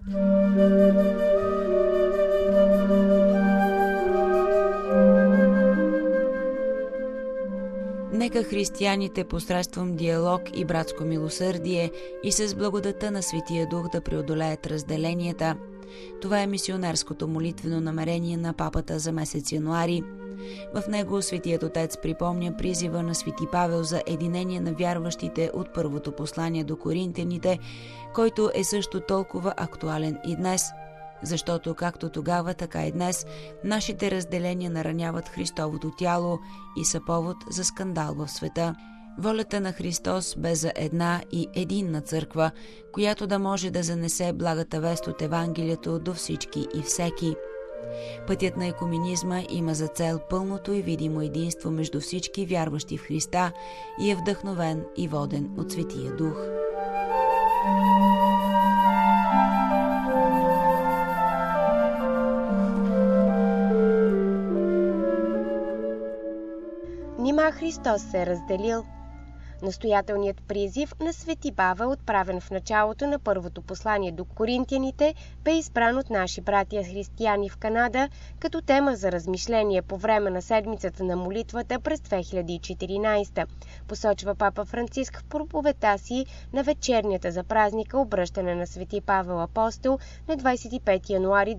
Нека християните посредством диалог и братско милосърдие и с благодата на Светия Дух да преодолеят разделенията. Това е мисионерското молитвено намерение на папата за месец януари. В него Светият Отец припомня призива на Свети Павел за единение на вярващите от първото послание до Коринтяните, който е също толкова актуален и днес, защото както тогава, така и днес нашите разделения нараняват Христовото тяло и са повод за скандал в света. Волята на Христос бе за една и единна църква, която да може да занесе благата вест от Евангелието до всички и всеки. Пътят на екуменизма има за цел пълното и видимо единство между всички вярващи в Христа и е вдъхновен и воден от Светия Дух. Нима Христос се е разделил? Настоятелният призив на Свети Павел, отправен в началото на първото послание до Коринтяните, бе избран от наши братия християни в Канада като тема за размишление по време на седмицата на молитвата през 2014, посочва папа Франциск в проповедта си на вечернята за празника обръщане на Свети Павел Апостол на 25 януари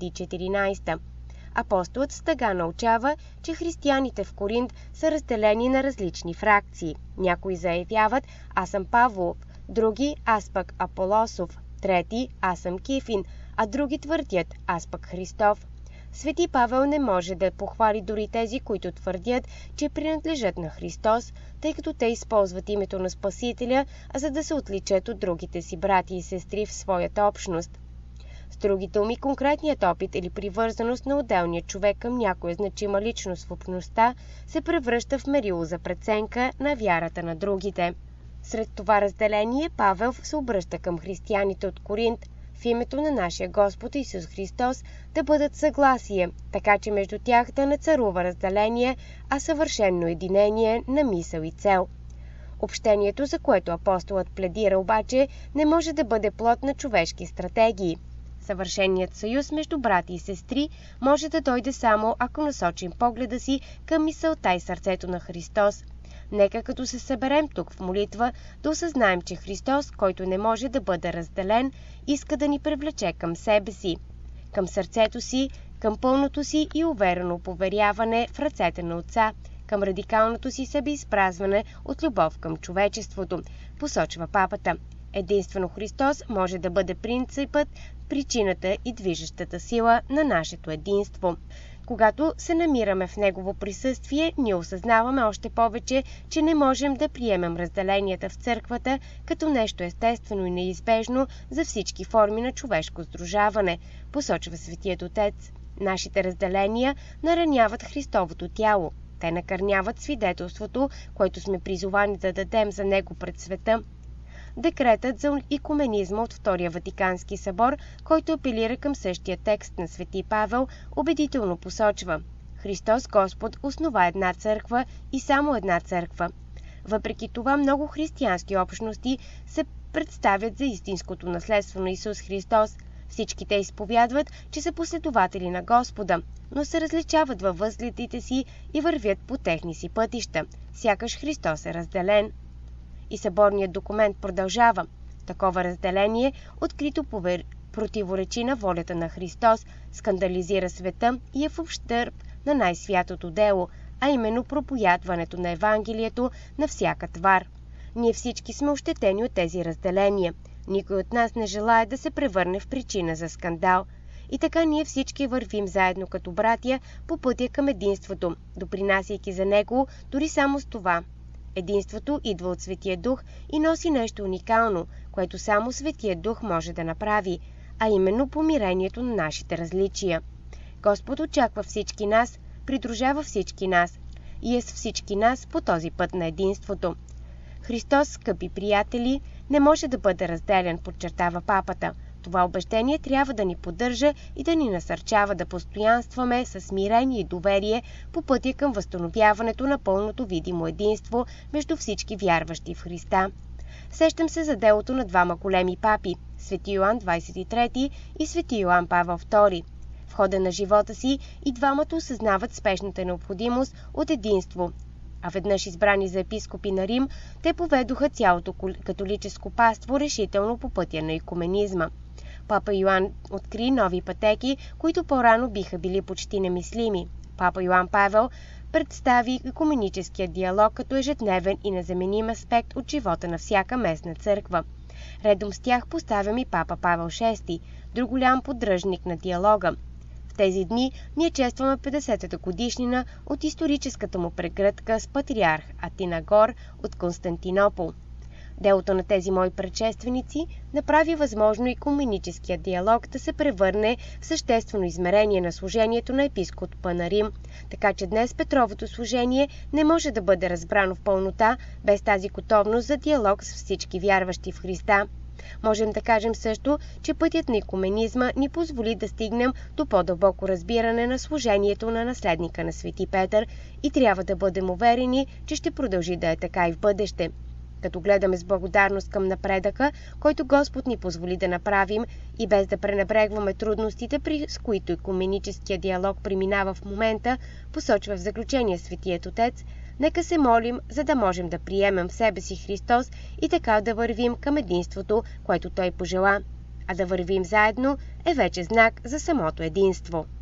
2014. Апостолът с тъга научава, че християните в Коринт са разделени на различни фракции. Някои заявяват «Аз съм Павлов», други «Аз пък Аполосов», трети «Аз съм Кифин», а други твърдят «Аз пък Христов». Свети Павел не може да похвали дори тези, които твърдят, че принадлежат на Христос, тъй като те използват името на Спасителя, за да се отличат от другите си брати и сестри в своята общност. С други думи, конкретният опит или привързаност на отделния човек към някоя значима личност в общността се превръща в мерило за преценка на вярата на другите. Сред това разделение Павел се обръща към християните от Коринт в името на нашия Господ Исус Христос да бъдат съгласие, така че между тях да не царува разделение, а съвършено единение на мисъл и цел. Общението, за което апостолът пледира обаче, не може да бъде плод на човешки стратегии. Съвършеният съюз между брати и сестри може да дойде само ако насочим погледа си към мисълта и сърцето на Христос. Нека като се съберем тук в молитва, да осъзнаем, че Христос, който не може да бъде разделен, иска да ни привлече към себе си, към сърцето си, към пълното си и уверено поверяване в ръцете на Отца, към радикалното си себеизпразване от любов към човечеството, посочва папата. Единствено Христос може да бъде принципът, причината и движещата сила на нашето единство. Когато се намираме в Негово присъствие, ние осъзнаваме още повече, че не можем да приемем разделенията в църквата като нещо естествено и неизбежно за всички форми на човешко сдружаване, посочва Светият Отец. Нашите разделения нараняват Христовото тяло. Те накърняват свидетелството, което сме призовани да дадем за Него пред света. Декретът за икуменизма от Втория Ватикански събор, който апелира към същия текст на Свети Павел, убедително посочва: Христос Господ основа една църква и само една църква. Въпреки това много християнски общности се представят за истинското наследство на Исус Христос. Всички те изповядват, че са последователи на Господа, но се различават във възгледите си и вървят по техни си пътища. Сякаш Христос е разделен. И съборният документ продължава. Такова разделение открито противоречи на волята на Христос, скандализира света и е в ущърб на най-святото дело, а именно проповядването на Евангелието на всяка твар. Ние всички сме ощетени от тези разделения. Никой от нас не желае да се превърне в причина за скандал. И така ние всички вървим заедно като братя по пътя към единството, допринасяйки за него дори само с това. Единството идва от Светия Дух и носи нещо уникално, което само Светия Дух може да направи, а именно помирението на нашите различия. Господ очаква всички нас, придружава всички нас и е с всички нас по този път на единството. Христос, скъпи приятели, не може да бъде разделен, подчертава папата. Това убеждение трябва да ни поддържа и да ни насърчава да постоянстваме със смирение и доверие по пътя към възстановяването на пълното видимо единство между всички вярващи в Христа. Сещам се за делото на двама големи папи – Свети Йоан 23 и Свети Йоан Павел II. В хода на живота си и двамата осъзнават спешната необходимост от единство. А веднъж избрани за епископи на Рим, те поведоха цялото католическо паство решително по пътя на икуменизма. Папа Йоан откри нови пътеки, които по-рано биха били почти немислими. Папа Йоан Павел представи икуменическия диалог като ежедневен и незаменим аспект от живота на всяка местна църква. Редом с тях поставям и папа Павел VI, друг голям поддръжник на диалога. В тези дни ние честваме 50-та годишнина от историческата му прегръдка с патриарх Атинагор от Константинопол. Делото на тези мои предшественици направи възможно икуменическия диалог да се превърне в съществено измерение на служението на епископа на Рим, така че днес Петровото служение не може да бъде разбрано в пълнота без тази готовност за диалог с всички вярващи в Христа. Можем да кажем също, че пътят на икуменизма ни позволи да стигнем до по-дълбоко разбиране на служението на наследника на Свети Петър и трябва да бъдем уверени, че ще продължи да е така и в бъдеще. Като гледаме с благодарност към напредъка, който Господ ни позволи да направим и без да пренебрегваме трудностите, с които икуменическия диалог преминава в момента, посочва в заключение Светият Отец, нека се молим, за да можем да приемем в себе си Христос и така да вървим към единството, което Той пожела. А да вървим заедно е вече знак за самото единство.